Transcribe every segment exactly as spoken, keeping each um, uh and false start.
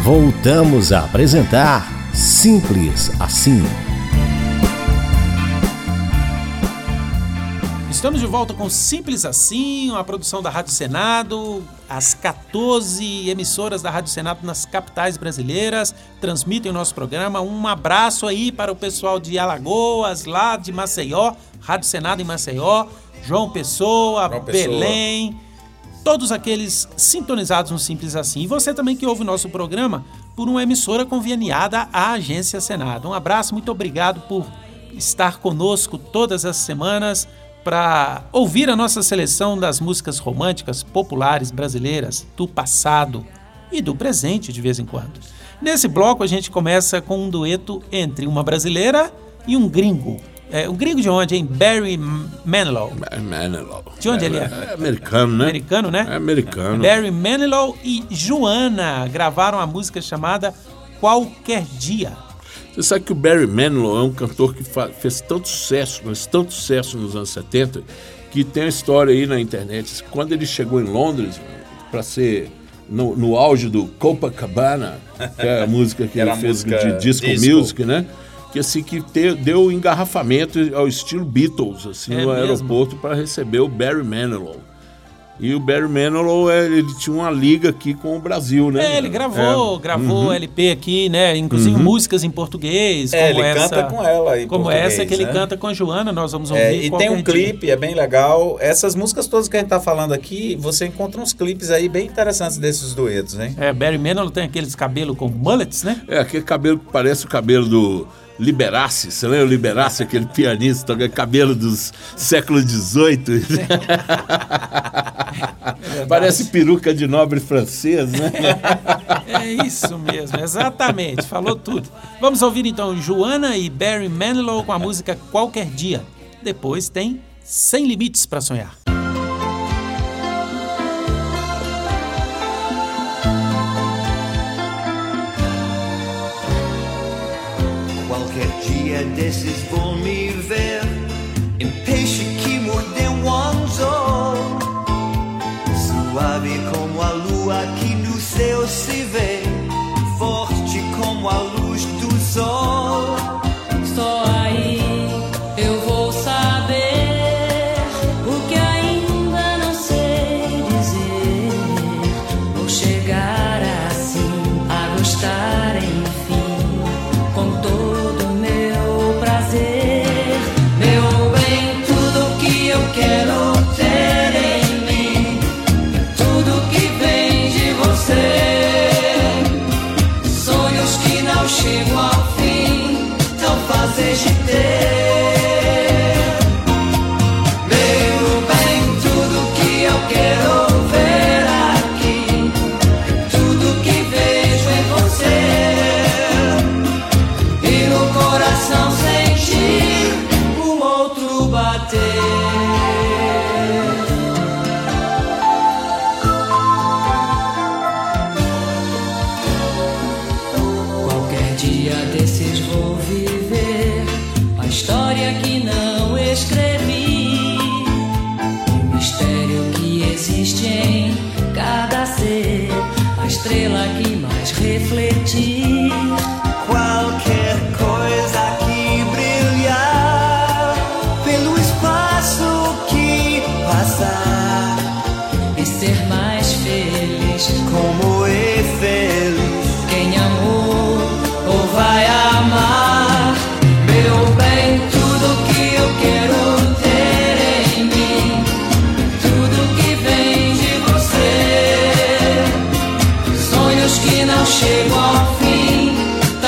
Voltamos a apresentar Simples Assim. Estamos de volta com Simples Assim, uma produção da Rádio Senado. As quatorze emissoras da Rádio Senado nas capitais brasileiras transmitem o nosso programa. Um abraço aí para o pessoal de Alagoas, lá de Maceió, Rádio Senado em Maceió, João Pessoa, João Pessoa. Belém, todos aqueles sintonizados no Simples Assim. E você também que ouve o nosso programa por uma emissora conveniada à Agência Senado. Um abraço, muito obrigado por estar conosco todas as semanas para ouvir a nossa seleção das músicas românticas populares brasileiras do passado e do presente de vez em quando. Nesse bloco a gente começa com um dueto entre uma brasileira e um gringo. É, um gringo de onde, hein? Barry Manilow. Manilow. De onde é, ele é? É americano, né? Americano, né? É americano. Barry Manilow e Joana gravaram a música chamada Qualquer Dia. Você sabe que o Barry Manilow é um cantor que fa- fez tanto sucesso, mas tanto sucesso nos anos setenta, que tem uma história aí na internet. Quando ele chegou em Londres para ser no, no auge do Copacabana, que é a música que ele fez de disco, disco music, né? Que assim que te, deu engarrafamento ao estilo Beatles assim, é no mesmo? aeroporto para receber o Barry Manilow. E o Barry Manilow, ele tinha uma liga aqui com o Brasil, né? É, ele gravou, é. gravou uhum. L P aqui, né? Inclusive uhum. músicas em português. É, como ele essa, canta com ela em Como português, essa que ele né? canta com a Joana, nós vamos ouvir. É, e tem um dia. clipe, é bem legal. Essas músicas todas que a gente tá falando aqui, você encontra uns clipes aí bem interessantes desses duetos, hein? É, Barry Manilow tem aqueles cabelos com mullets, né? É, aquele cabelo que parece o cabelo do Liberace. Você lembra o Liberace, aquele pianista, cabelo dos séculos dezoito? É parece peruca de nobre francês, né? É isso mesmo, exatamente, falou tudo. Vamos ouvir então Joana e Barry Manilow com a música Qualquer Dia. Depois tem Sem Limites para Sonhar. Qualquer dia desses vou me ver em peixe que mordeu um anzol, suave como a lua que no céu se vê, forte como a luz do sol. Só aí eu vou saber o que ainda não sei dizer. Vou chegar assim a gostar enfim, com todo o meu prazer. Meu bem, tudo que eu quero ter em mim, tudo que vem de você, sonhos que não chegam ao fim, tão fáceis de ter. Meu bem, tudo que eu quero ver aqui, tudo que vejo em você, e no coração sentir um outro bater. Qualquer dia desses vou viver a história que não escrevi, o mistério que existe em cada ser, a estrela que mais refleti. Qualquer coisa que brilhar pelo espaço que passar, E ser mais feliz como é feliz. quem amou ou vai amar. Meu bem, tudo que eu quero ter em mim, tudo que vem de você, sonhos que não chegam ao fim,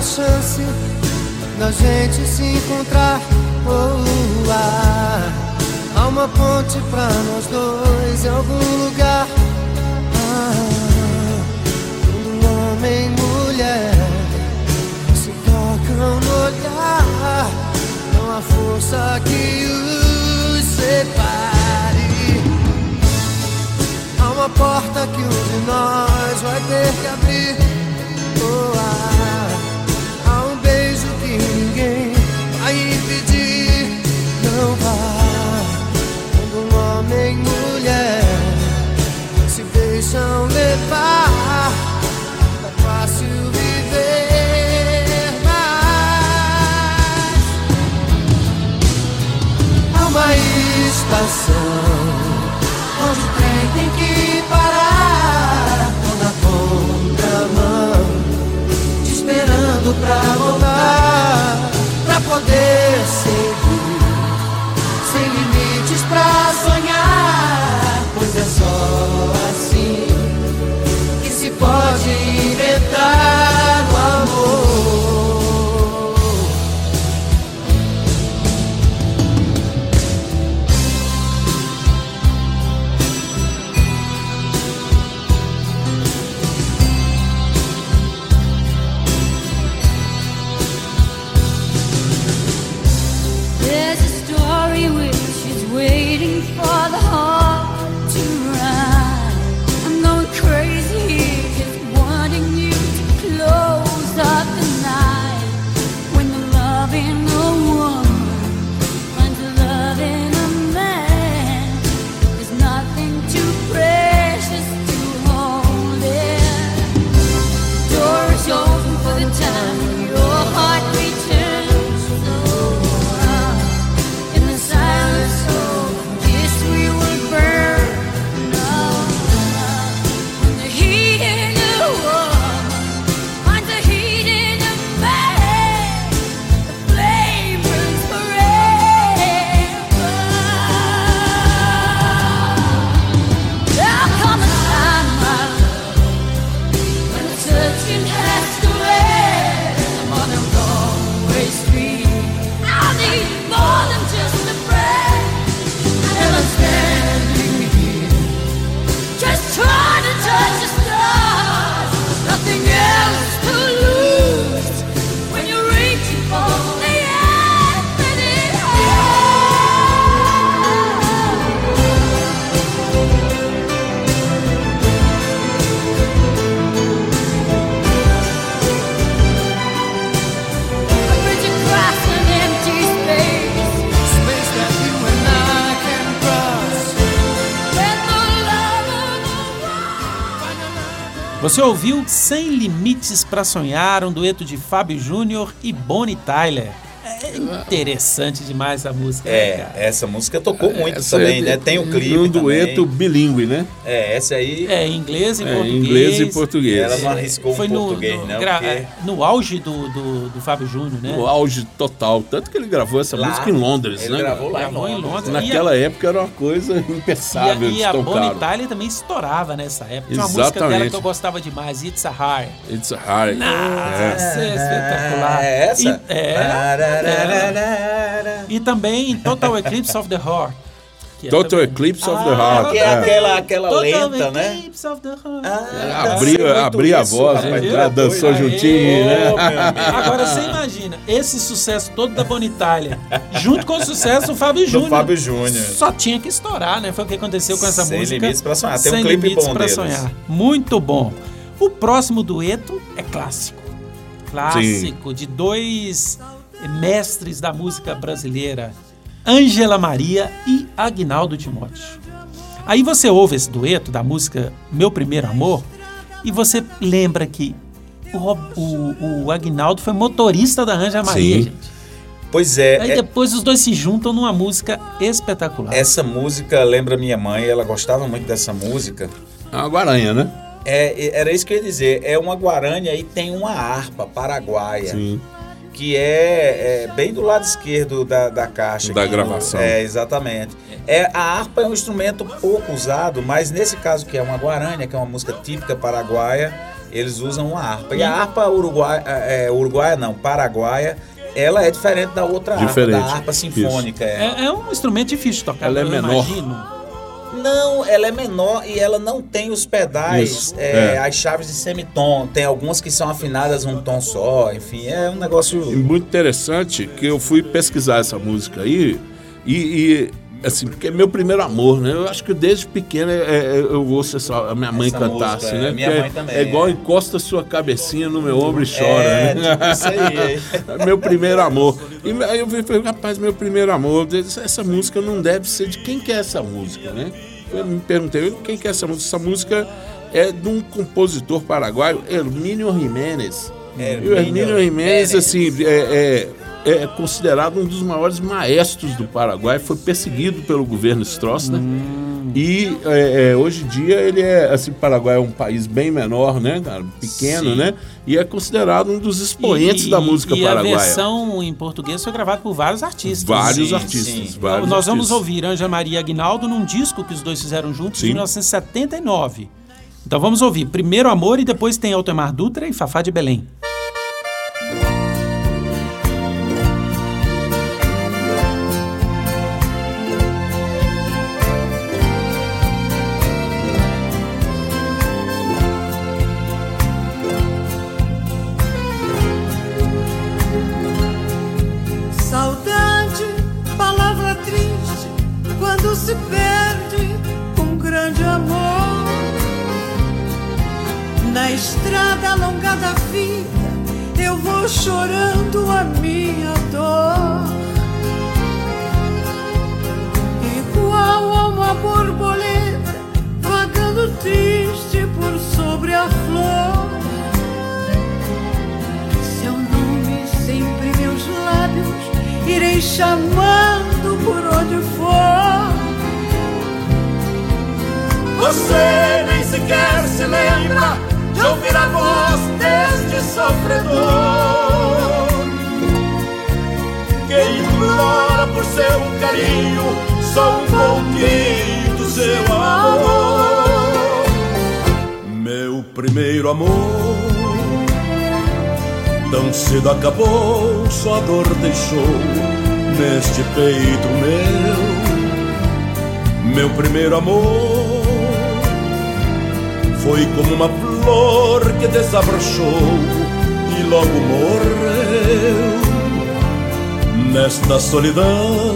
uma chance da gente se encontrar. Oh, ah, há uma ponte pra nós dois em algum lugar. Ah, quando homem e mulher se tocam no olhar, não há força que os separe. Há uma porta que um de nós vai ter que abrir. Oh, ah, há um beijo que ninguém vai impedir. Não vá quando um homem e mulher se deixam levar. Não é fácil viver, mas há uma estação onde o trem tem que parar. Tô na contramão, te esperando pra voltar, pra poder seguir, sem limites pra sonhar. Pois é só assim que se pode inventar o amor. There's a story which is waiting for the heart to run. I'm going crazy here, just wanting you to close up the night. When the love in a woman finds a love in a man, there's nothing too precious to hold it. The door is open for the time when your heart returns. So in the silence of this we will burn. No, when the heat in a woman finds the heat in a man, the flame burns forever. There'll come a time, my love, when the searching has to end. I'm on a one-way street. I need more than just a friend. And I'm standing here, just trying to touch the stars. Nothing else to lose when you're reaching for the infinite. A bridge across an empty space, Space that you and I can cross. when the love of the Você ouviu Sem Limites pra Sonhar, um dueto de Fábio Júnior e Bonnie Tyler. É interessante demais a música, né, É, cara? essa música tocou muito Essa também, é né? Tem o clipe um dueto também. bilíngue, né? É, essa aí, É, em inglês e É, português. inglês e português. ela não arriscou Foi um no, português, no, não, gra- porque... é, no auge do, do, do Fábio Júnior, né? No auge total. Tanto que ele gravou essa Lá, música em Londres, ele né? gravou lá Gravou em em Londres. Londres. Naquela época era uma coisa E a, impensável e de a tão Bonnie caro. Tyler também estourava nessa época. Tinha uma música Exatamente. dela que eu gostava demais, It's a Heart. It's a hard. Nossa, é espetacular. É essa? E, é, é. E também Total Eclipse of the Heart. que é Total também- Eclipse of the Ah, Heart. Que é é. aquela, aquela Total lenta, né? Eclipse of the Heart. Ah, Abria, dancei muito abria a isso, voz, rapaz, né? tu é Dançou doido. juntinho, né? Ô, meu amigo. Agora você imagina, esse sucesso todo da Bonnie Tyler, junto com o sucesso do Fábio Júnior. Fábio Júnior. Só tinha que estourar, né? Foi o que aconteceu com essa Sem música. Limites pra Sonhar. Tem um Sem clipe Limites bom pra deles. Sonhar. Muito bom. O próximo dueto é clássico. Clássico de dois mestres da música brasileira, Ângela Maria e Agnaldo Timóteo. Aí você ouve esse dueto da música Meu Primeiro Amor e você lembra que o, Rob- o, o Agnaldo foi motorista da Ângela Maria, Sim. gente. Pois é, Aí é- depois os dois se juntam numa música espetacular. essa música lembra minha mãe, ela gostava muito dessa música. É uma guaranha, né? É, é- era isso que eu ia dizer, é uma guarânia e tem uma harpa paraguaia. Sim. Que é, é bem do lado esquerdo da, da caixa. Da aqui, gravação. É, exatamente. É, a harpa é um instrumento pouco usado, mas nesse caso que é uma guarânia, que é uma música típica paraguaia, eles usam uma harpa. E a harpa uruguaia, é, uruguaia não, paraguaia, ela é diferente da outra Diferente. harpa, da harpa sinfônica. É. É, é um instrumento difícil de tocar, Ela é eu menor. imagino. Não, ela é menor e ela não tem os pedais, Isso, é, é. as chaves de semitom. Tem algumas que são afinadas um tom só, enfim, é um negócio... E muito interessante que eu fui pesquisar essa música aí e, e, assim, porque é meu primeiro amor, né? Eu acho que desde pequeno é, é, eu ouço essa, a minha mãe Essa cantasse, música, né? é, minha Porque mãe também, é igual é. encosta sua cabecinha no meu ombro e chora, É, né? tipo isso aí. É meu primeiro amor. E aí eu falei, rapaz, meu primeiro amor, essa música não deve ser de quem que é essa música, né? Eu me perguntei, quem que é essa música? Essa música é de um compositor paraguaio, Hermínio Jiménez. E o Hermínio Jiménez, assim, é, é, é considerado um dos maiores maestros do Paraguai, foi perseguido pelo governo Stroessner. Hum. E é, é, hoje em dia ele é, assim, o Paraguai é um país bem menor, né, cara, pequeno, Sim. né? E é considerado um dos expoentes E- da música e paraguaia. a versão em português foi gravada por vários artistas. Vários Sim, artistas. sim. Vários Nós vamos artistas. ouvir Ângela Maria e Aguinaldo num disco que os dois fizeram juntos Sim. em mil novecentos e setenta e nove. Então vamos ouvir Primeiro Amor e depois tem Altemar Dutra e Fafá de Belém. Saudade, palavra triste, quando se perde um grande amor. Na estrada longa da vida, eu vou chorando a minha dor. Igual a uma borboleta, vagando triste por sobre a flor. Seu nome sempre meus lábios, irei chamando por onde for. Você nem sequer se lembra de ouvir a voz deste sofredor que implora por seu carinho, só um pouquinho do seu amor. Meu primeiro amor tão cedo acabou, só dor deixou neste peito meu. Meu primeiro amor foi como uma flor que desabrochou e logo morreu. Nesta solidão,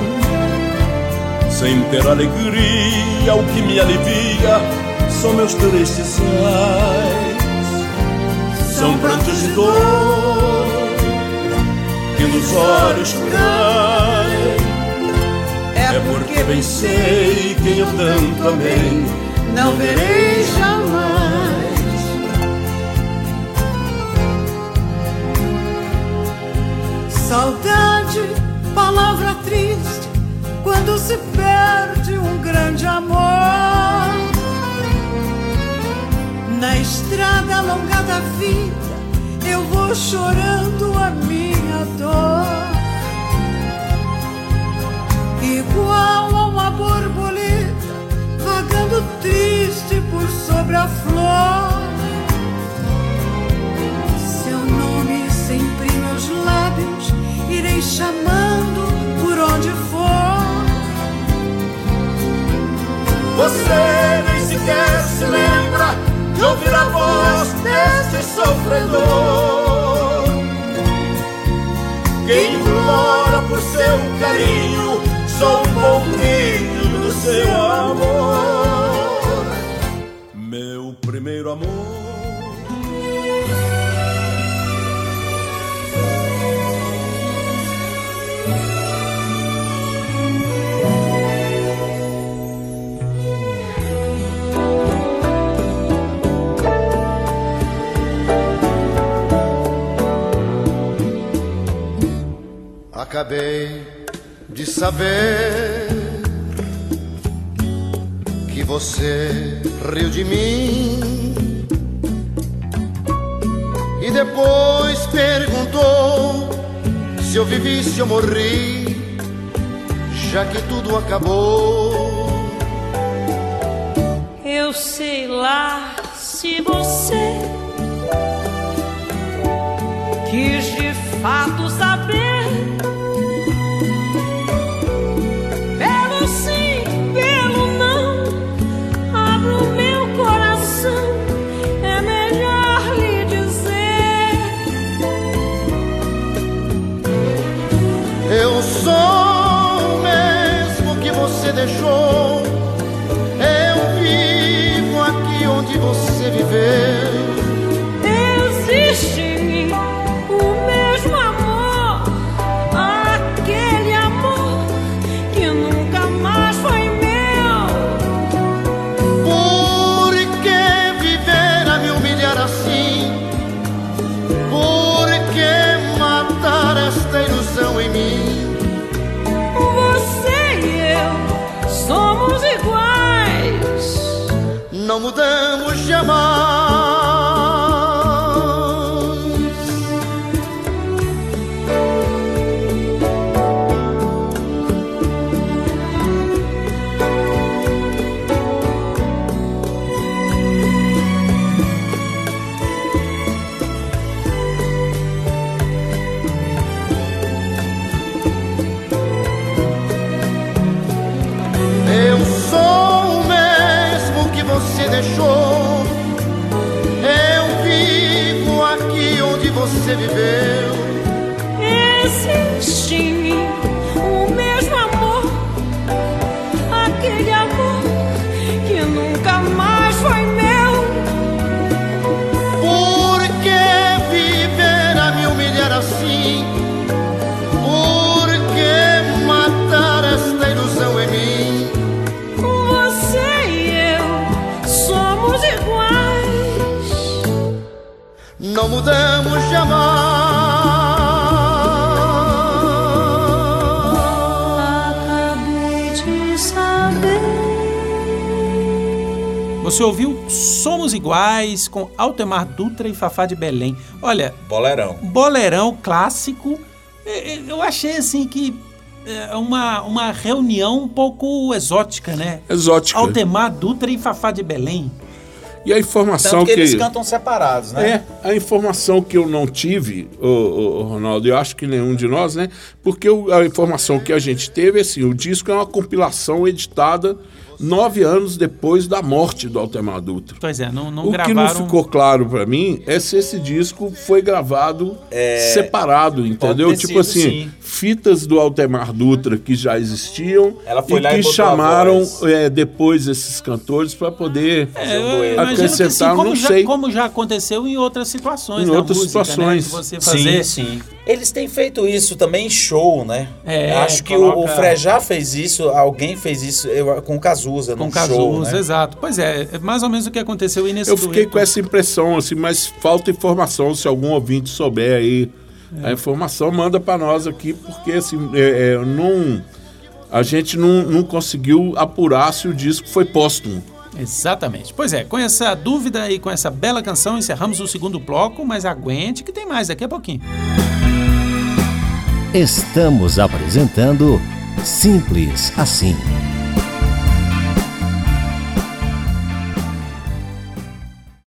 sem ter alegria, o que me alivia são meus tristes ais. São prantos de dor que nos olhos caem. É porque bem sei quem eu tanto amei, Não verei jamais. Saudade, palavra triste, quando se perde um grande amor. Na estrada longa da vida, eu vou chorando a minha dor. Igual a uma borboleta, vagando triste por sobre a flor. Seu nome sempre meus lábios, irei chamando por onde for. você nem sequer se lembra de ouvir a voz desse sofredor que implora por seu carinho, só um pouquinho do seu amor. Meu primeiro amor. Acabei de saber que você riu de mim e depois perguntou se eu vivi, se eu morri, já que tudo acabou. Eu sei lá se você você viveu. Existe em mim o mesmo amor, aquele amor que nunca mais foi meu. Por que viver a me humilhar assim? Por que matar esta ilusão em mim? Você e eu somos iguais, Não mudamos jamais. acabei de saber. Você ouviu Somos Iguais com Altemar Dutra e Fafá de Belém. Olha, Bolerão. bolerão clássico. Eh, eh, Eu achei assim que é uma, uma reunião um pouco exótica, né? Exótica. Altemar Dutra e Fafá de Belém. E a informação Tanto que, que... eles cantam separados, né? É, a informação que eu não tive, ô, ô, ô, Ronaldo, eu acho que nenhum de nós, né? Porque o- a informação que a gente teve, assim, o disco é uma compilação editada nove anos depois da morte do Altemar Dutra. Pois é, não, não O gravaram... que não ficou claro pra mim é se esse disco foi gravado separado, entendeu? ter Tipo sido, assim, sim. fitas do Altemar Dutra que já existiam Ela foi e lá e que botou a chamaram voz. é, depois esses cantores pra poder É, eu um dueto. imagino que sim, acrescentar, como, não já, sei. como já aconteceu em outras situações Em da outras música, situações. né? De você fazer... Sim, sim. Eles têm feito isso também em show, né? É, Acho que coloca- o, o Frejá fez isso, alguém fez isso eu, com o Cazuza, Com num Cazuza, show, né? exato. Pois é, é mais ou menos o que aconteceu aí nesse Eu fiquei dueto. com essa impressão, assim, mas falta informação. Se algum ouvinte souber aí É. a informação, manda pra nós aqui, porque assim, é, é, não, a gente não, não conseguiu apurar se o disco foi póstumo. Exatamente. Pois é, com essa dúvida e com essa bela canção, encerramos o segundo bloco, mas aguente que tem mais daqui a pouquinho. Estamos apresentando Simples Assim.